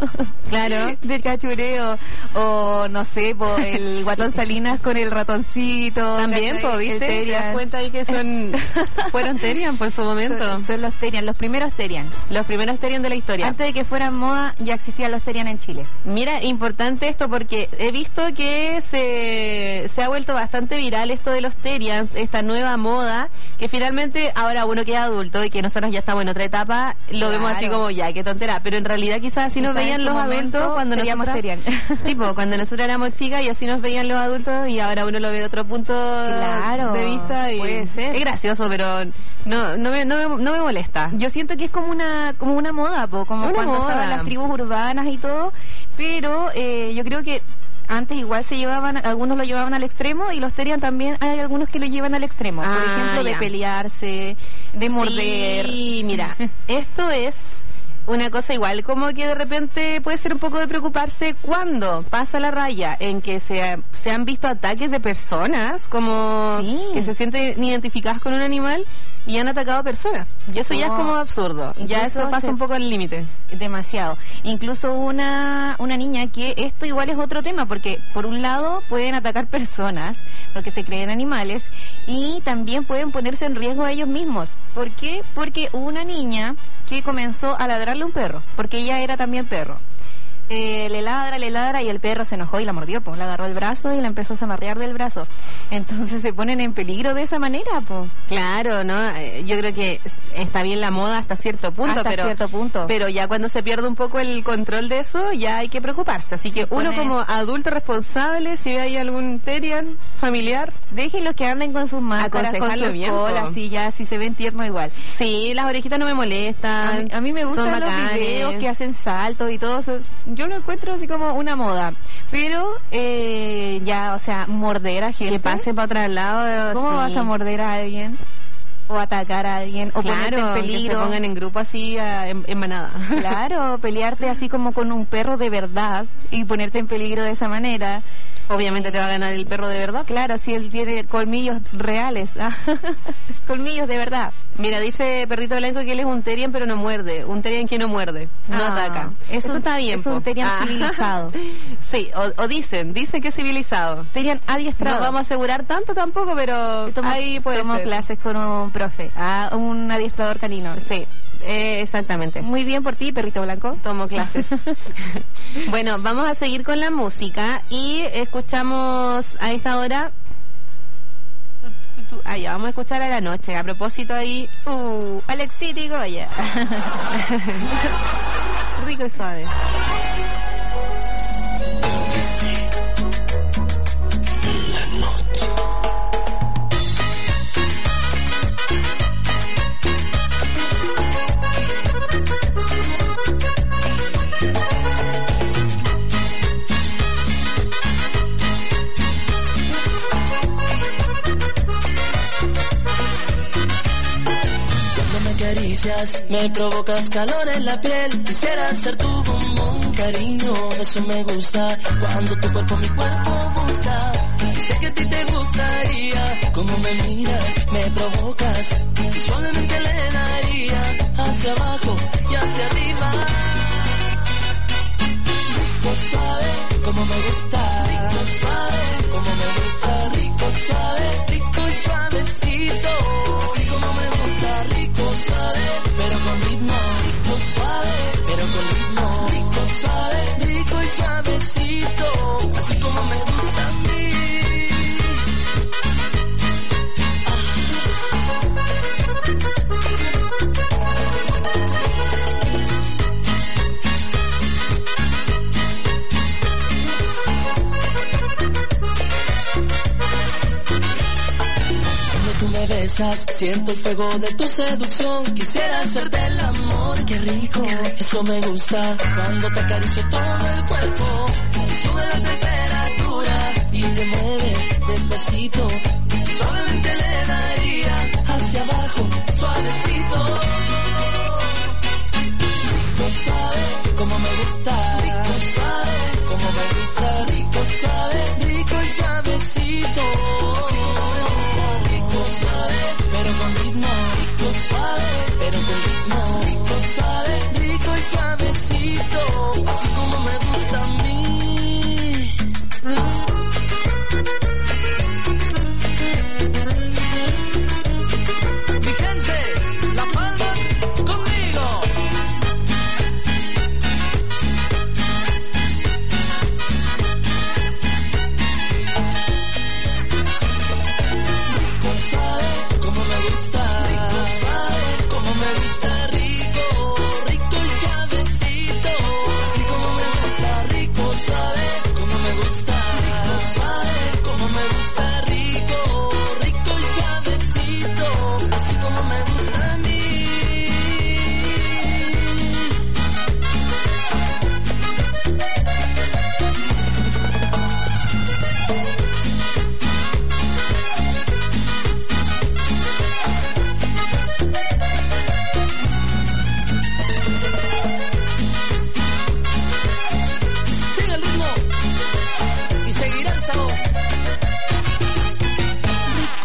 Claro. Del cachureo. O, no sé, po, el guatón Salinas con el ratoncito. También, po, ¿viste? ¿Te das cuenta ahí que son fueron Terian por su momento? Son, son los Terian, los primeros Terian. Los primeros Terian de la historia. Antes de que fueran moda, ya existían los Terian en Chile. Mira, importante esto porque he visto que se, se ha vuelto bastante viral esto de los Terians, esta nueva moda, que finalmente ahora uno que es adulto y que nosotros ya estamos en otra etapa, lo Claro. vemos así como ya, qué tontera, pero en realidad quizás así nos Quizás veían en su los momento adultos cuando seríamos nosotros... Terian. Sí, po, cuando nosotros éramos chicas y así nos veían los adultos y ahora uno lo ve de otro punto Claro, de vista y puede ser. es gracioso, pero no no me, no me, no me molesta. Yo siento que es como una como una moda, po, como Una cuando moda. estaban las tribus urbanas y todo, pero eh, yo creo que antes igual se llevaban, algunos lo llevaban al extremo y los Terian también hay algunos que lo llevan al extremo, por Ah, ejemplo, de ya. pelearse, de morder. Sí, mira, esto es una cosa igual, como que de repente puede ser un poco de preocuparse cuando pasa la raya en que se, se han visto ataques de personas, como Sí. que se sienten identificadas con un animal y han atacado a personas. Y eso ya es Oh. como absurdo, ya Incluso eso pasa se- un poco al límite. Demasiado. Incluso una, una niña que esto igual es otro tema, porque por un lado pueden atacar personas, porque se creen animales, y también pueden ponerse en riesgo a ellos mismos. ¿Por qué? Porque hubo una niña que comenzó a ladrarle a un perro, porque ella era también perro. Eh, le ladra, le ladra y el perro se enojó y la mordió, pues, le agarró el brazo y la empezó a zamarrear del brazo. Entonces se ponen en peligro de esa manera, pues. Claro, ¿no? Eh, Yo creo que está bien la moda hasta cierto punto, Hasta pero cierto punto. pero ya cuando se pierde un poco el control de eso, ya hay que preocuparse. Así que Se uno pone- como adulto responsable, si hay algún Terian familiar, Déjenlos que anden con sus máscaras, con aconsejarlo sus bien, po. colas, y ya, si se ven tiernos igual. sí, las orejitas no me molestan. A mí, a mí me son gustan los bacanes. videos que hacen saltos y todo eso. Yo lo encuentro así como una moda. Pero eh, ya, o sea, morder a gente. Que pase para otro lado. ¿Cómo sí. vas a morder a alguien? O atacar a alguien. O ponerte Claro, en que se peligro. pongan en grupo así a- en, en manada. Claro, pelearte así como con un perro de verdad y ponerte en peligro de esa manera. Obviamente te va a ganar el perro de verdad. Claro, si él tiene colmillos reales. ¿ah? Colmillos de verdad. Mira, dice Perrito Blanco que él es un Terian pero no muerde. Un Terian que no muerde, no Ah, ataca. es Eso un- está bien. es un po. Terian civilizado. Sí, o, o dicen, dicen que es civilizado. Terian adiestrado. No vamos a asegurar tanto tampoco, pero Yo tomo, ahí puede tomo ser. clases con un profe, ah, un adiestrador canino. Sí, eh, exactamente. Muy bien por ti, perrito blanco. Tomo clases. Bueno, vamos a seguir con la música y escuchamos a esta hora. Ah, ya, vamos a escuchar a la noche. A propósito ahí, Uh, Alexito y Goya. rico y suave. Cuando me acaricias, me provocas calor en la piel. Quisiera ser tu bombón, cariño, eso me gusta. Cuando tu cuerpo mi cuerpo busca, sé que a ti te gustaría. Como me miras, me provocas, y suavemente le daría hacia abajo y hacia arriba. Rico suave, como me gusta. Rico suave, como me gusta. Rico suave, rico y suavecito. Así como me gusta, rico suave, pero con ritmo. Rico suave, pero con ritmo. Rico suave, rico y suavecito. Así como me gusta a mí. Cuando tú me besas, siento el fuego de tu seducción. Quisiera hacerte el amor, qué rico, eso me gusta. Cuando te acaricio todo el cuerpo, y sube la temperatura y te mueves despacito. Suavemente le daría hacia abajo, suavecito. Rico suave, como me gusta. Rico suave, como me gusta. Rico suave, rico y suavecito. Así como me gusta. Rico suave, pero con ritmo. Rico suave, pero con ritmo. Rico suave, rico y suavecito. Así como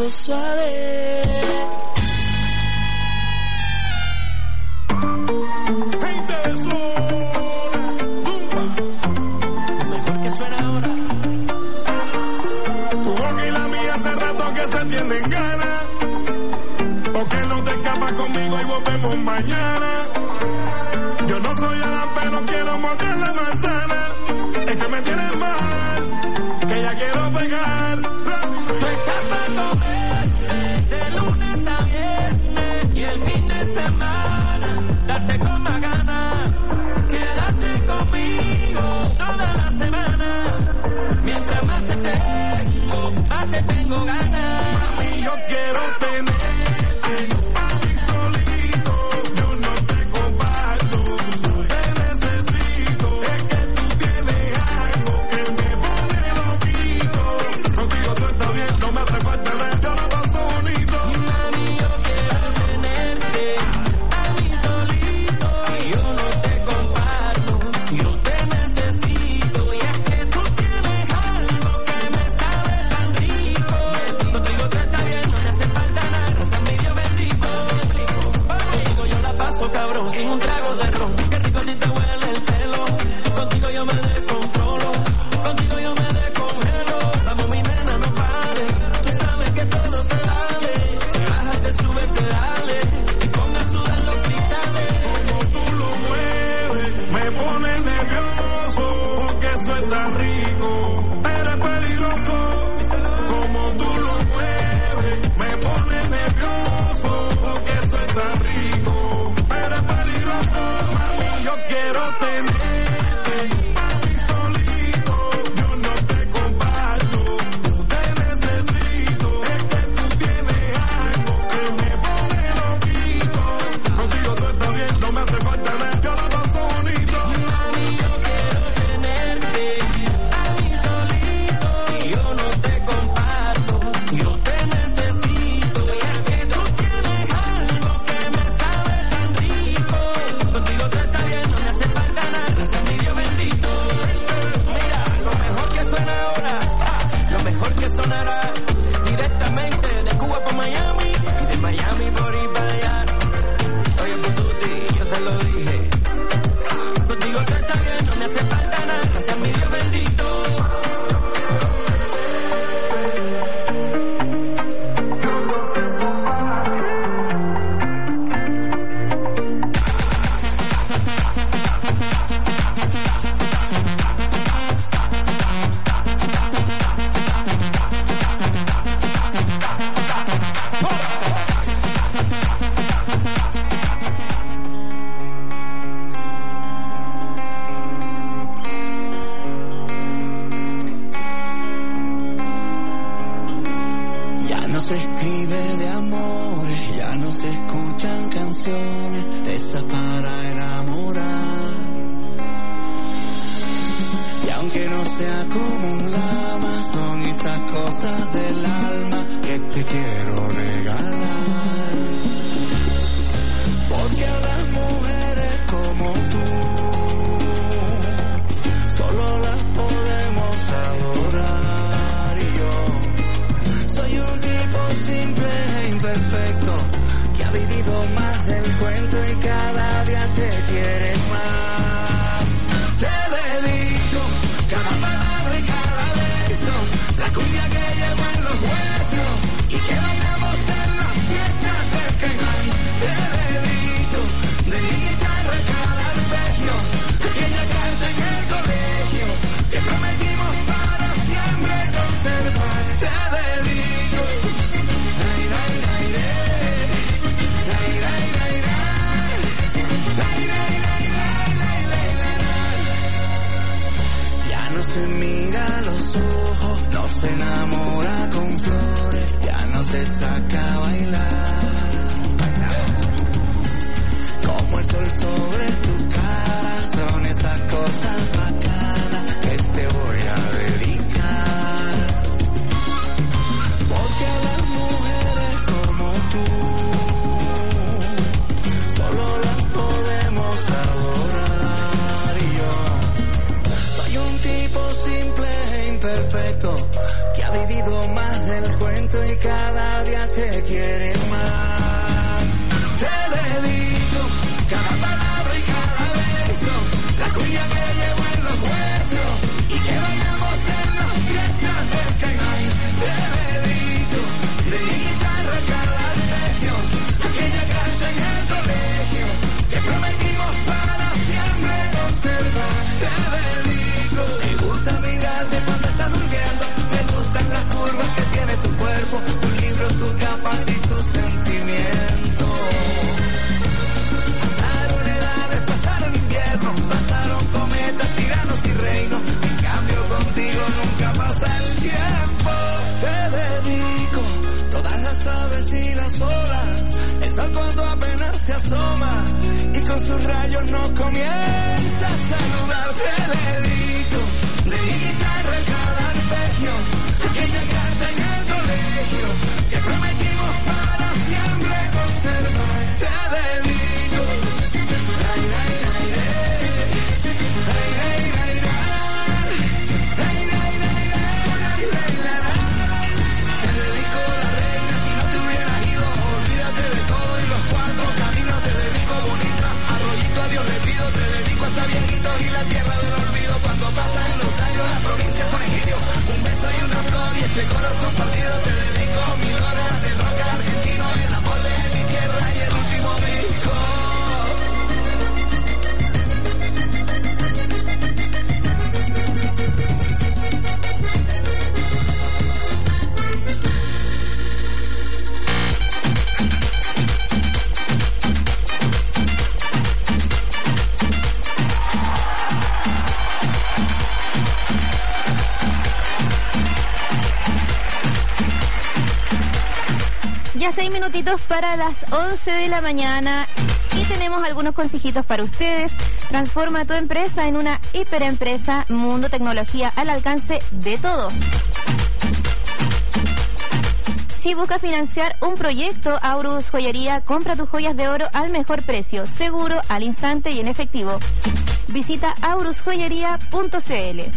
beso suave. Gente de zona, zumba. Lo mejor que suena ahora. Tu boca y la mía hace rato que se tienen ganas. Porque no te escapas conmigo y volvemos mañana. Yo no soy Adán, pero quiero morder la manzana. Es que me tienes mal, que ya quiero pegar. Tú estás para comer de lunes a viernes y el fin de semana darte con más ganas. Quédate conmigo toda la semana. Mientras más te tengo, más te tengo ganas. Mami, yo quiero tenerte a mí solito. Yo no te comparto, yo te necesito. Es que tú tienes algo que me pone loquito. Contigo tú estás bien, no me hace falta nada, yo la paso bonito. Y mami, yo quiero tenerte a mí solito. Y yo no te comparto, yo te necesito. Y es que tú tienes algo que me sabe tan rico. Contigo tú estás bien, no me hace falta nada, gracias a mi Dios bendito. Contigo yo la paso cabrón, sin un trago de ron. Qué rico a ti te huele el pelo. Contigo yo me descontrolo, contigo yo me descongelo. Vamos mi nena, no pares, tú sabes que todo se vale. Si bajas te subes, te dale, y ponga a sudar los cristales. Como tú lo mueves, me pone nervioso, porque eso está rico, pero es peligroso. Como tú lo mueves, me pone nervioso, porque eso está rico, pero es peligroso. Mami, yo quiero tenerte a mí solito. Yo no te comparto, yo te necesito. Es que tú tienes algo que me pone loquito. Contigo tú estás bien, no me hace falta nada, yo la paso bonito. Mami, yo quiero tenerte a mí solito. Y yo no te comparto, yo te necesito. Y es que tú tienes algo que me sabe tan rico. Contigo tú estás bien, no me hace falta nada, gracias a mi Dios bendito. Mira, lo mejor que suena ahora, ah, lo mejor que sonará directamente de Cuba para Miami y de Miami por ir para allá. Oye, Pututi, yo te lo dije. Contigo tú estás bien, no me hace falta nada, gracias a mi Dios bendito. Ya no se escribe de amores, ya no se escuchan canciones de esas para enamorar. Y aunque no sea como un lama, son esas cosas del alma que te quiero regalar. Porque a las mujeres como tú solo las podemos adorar. Y yo soy un tipo simple e imperfecto que ha vivido más del cuento y cada día te quiere más. Te dedico cada palabra y cada beso, la cumbia que llevo en los huesos y que bailamos en las fiestas del Caimán. Te dedico de mi guitarra cada arpegio, aquella carta en el colegio que prometimos para siempre conservar. Te dedico. Ay, ay, ay, ay. Ay, ay, ay, ay. Ay, ay, ay, ay, ay, ay, ay. Ya no se mira a los ojos, no se enamora con flores, ya no se saca a bailar. Como el sol sobre tu cara, son esas cosas bacanas que te voy a dedicar. Porque a las mujeres como tú solo las podemos adorar. Y yo soy un tipo simple e imperfecto que ha vivido más del cuento y y cada día te quiere más. Te dedico cada palabra y cada beso, la cuña que llevo en los huesos y que bailamos en las fiestas del Caimán. Te dedico de mi guitarra cada arpegio, aquella carta en el colegio que prometimos para siempre conservar. Te dedico, me gusta mirarte cuando estás durmiendo, me gustan las curvas que tiene tu cuerpo, tus libros, tus gafas y tus sentimientos. Pasaron edades, pasaron inviernos, pasaron cometas, tiranos y reinos, en cambio contigo nunca pasa el tiempo. Te dedico todas las aves y las olas, el sol cuando apenas se asoma y con sus rayos nos comienza a saludar. Te dedico de mi guitarra cada arpegio, aquella carta en el colegio que prometimos para siempre conservar. Te dedico, ay, ay, ay, ay, ay, ay, ay, ay, ay, ay, te dedico la reina si no te hubieras ido, olvídate de todo y los cuatro caminos. Te dedico bonita, arroyito a Dios le pido, te dedico hasta viejito y la tierra del olvido. Cuando pasan los años la provincia pone girio, un beso y una flor y este corazón partido. Te dedico mil horas de rock argentino, el amor de mi tierra y el último disco. Ya seis minutitos para las once de la mañana y tenemos algunos consejitos para ustedes. Transforma tu empresa en una hiperempresa. Mundo Tecnología al alcance de todos. Si buscas financiar un proyecto, Aurus Joyería compra tus joyas de oro al mejor precio, seguro, al instante y en efectivo. Visita aurus joyería punto c l.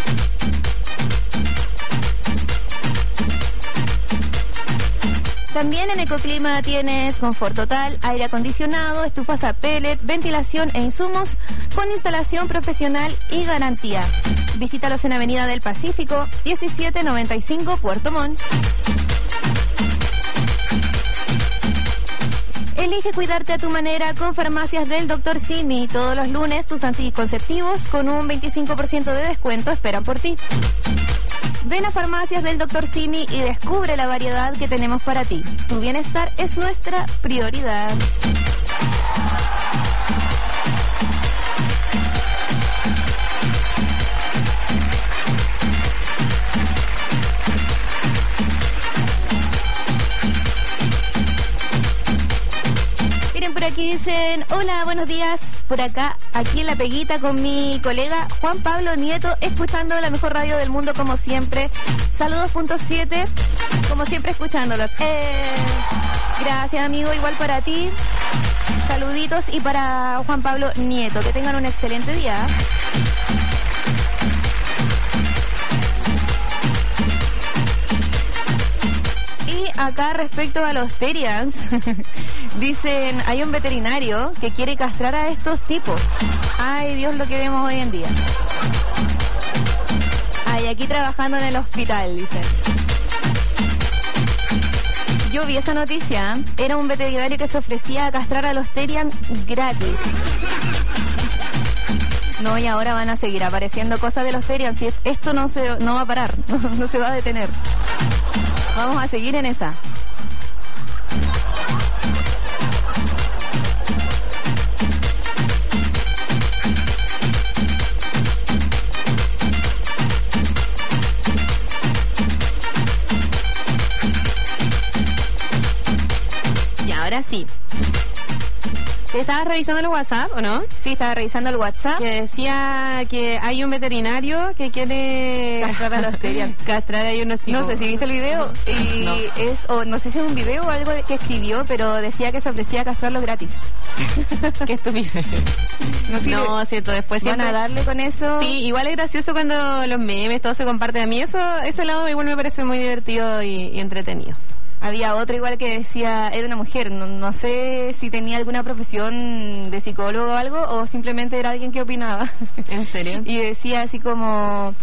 También en Ecoclima tienes confort total, aire acondicionado, estufas a pellet, ventilación e insumos con instalación profesional y garantía. Visítalos en Avenida del Pacífico, diecisiete noventa y cinco, Puerto Montt. Elige cuidarte a tu manera con Farmacias del doctor Simi. Todos los lunes tus anticonceptivos con un veinticinco por ciento de descuento esperan por ti. Ven a Farmacias del doctor Simi y descubre la variedad que tenemos para ti. Tu bienestar es nuestra prioridad. Miren, por aquí dicen, hola, buenos días. Por acá, aquí en La Peguita con mi colega Juan Pablo Nieto, escuchando la mejor radio del mundo como siempre. Saludos punto siete, como siempre escuchándolos. Eh, gracias amigo, igual para ti. Saluditos y para Juan Pablo Nieto, que tengan un excelente día. Y acá respecto a los Terians, dicen, hay un veterinario que quiere castrar a estos tipos. Ay, Dios, lo que vemos hoy en día. Ay, aquí trabajando en el hospital, dicen. Yo vi esa noticia, era un veterinario que se ofrecía a castrar a los Terians gratis. No, y ahora van a seguir apareciendo cosas de los Terians y es, esto no se no va a parar, no, no se va a detener. Vamos a seguir en esa. Y ahora sí. ¿Estabas revisando el WhatsApp o no? Sí, estaba revisando el WhatsApp. Que decía que hay un veterinario que quiere castrar a los Terians. Castrar a unos tipos. No sé si viste el video y no. es o no sé si es un video o algo que escribió, pero decía que se ofrecía a castrarlos gratis. Qué estupidez. No, sí, no, cierto, después van siempre... a darle con eso. Sí, igual es gracioso cuando los memes, todo se comparte. A mí eso, ese lado igual me parece muy divertido y, y entretenido. Había otro igual que decía, era una mujer, no, no sé si tenía alguna profesión de psicólogo o algo, o simplemente era alguien que opinaba. ¿En serio? Y decía así como,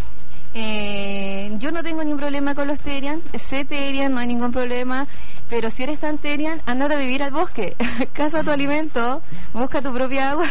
eh, yo no tengo ningún problema con los Terian, sé Terian, no hay ningún problema, pero si eres tan Terian, ándate a vivir al bosque, caza tu alimento, busca tu propia agua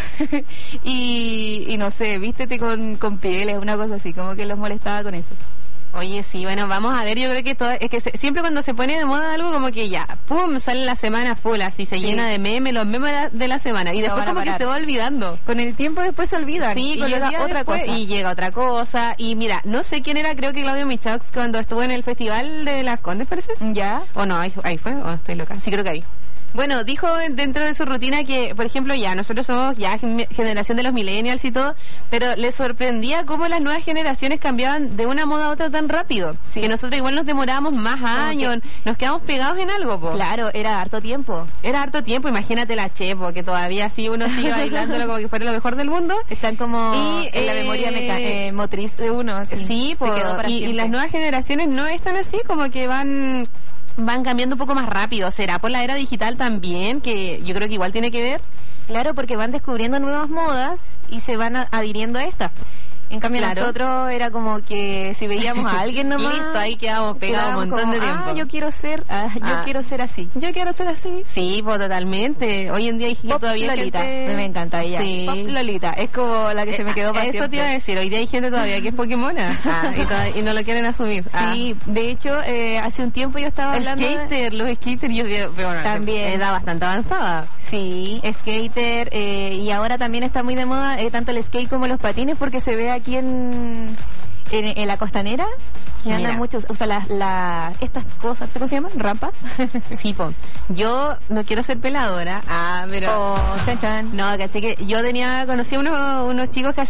y, y no sé, vístete con, con pieles, una cosa así, como que los molestaba con eso. Oye, sí, bueno, vamos a ver, yo creo que todo, es que se, siempre cuando se pone de moda algo como que ya, pum, sale la semana full, así se Sí. llena de memes, los memes de la, de la semana, y No después van a como que parar. se va olvidando. Con el tiempo después se olvidan Sí, y con los llega días otra después, cosa. y llega otra cosa, y mira, no sé quién era, creo que Claudio Michaux cuando estuvo en el Festival de las Condes, parece. ¿Ya? O no, ahí, ahí fue, o estoy loca, sí creo que ahí. Bueno, dijo dentro de su rutina que, por ejemplo, ya, nosotros somos ya gen- generación de los millennials y todo, pero le sorprendía cómo las nuevas generaciones cambiaban de una moda a otra tan rápido. Que nosotros igual nos demorábamos más años, nos quedamos pegados en algo, po. Claro, era harto tiempo. Era harto tiempo, imagínate la Chepo, que todavía así uno sigue bailándolo como que fuera lo mejor del mundo. Están como Y, en la eh, memoria meca- eh, motriz de uno. así. Sí, Se po, quedó para y, y siempre. las nuevas generaciones no están así, como que van van cambiando un poco más rápido. ¿Será por la era digital también? Que yo creo que igual tiene que ver. Claro, porque van descubriendo nuevas modas y se van a- adhiriendo a estas. En cambio, Claro. nosotros era como que si veíamos a alguien nomás... Listo, ahí quedamos pegados un quedábamos montón como, de tiempo. Ah, yo quiero ser, ah, yo Ah. quiero ser así. Yo quiero ser así. Sí, pues totalmente. Hoy en día hay gente Pop todavía Lolita, gente- me encanta ella. Sí. Pop Lolita, es como la que se me quedó para Eso siempre. te iba a decir, hoy día hay gente todavía que es Pokémona. Ah, y, toda- y no lo quieren asumir. Sí, de hecho, eh, hace un tiempo yo estaba Ah. El hablando... de- skater, los skaters, yo veo, veo una También. edad bastante avanzada. Sí, skater, eh, y ahora también está muy de moda eh, tanto el skate como los patines, porque se ve aquí en, en, en la costanera que Mira. andan muchos, o sea, las, la, estas cosas, ¿cómo se llaman? ¿Rampas? Sí, po. Yo no quiero ser peladora. Ah, pero... Oh, chan chan. No, caché que yo tenía, conocí a unos, unos chicos que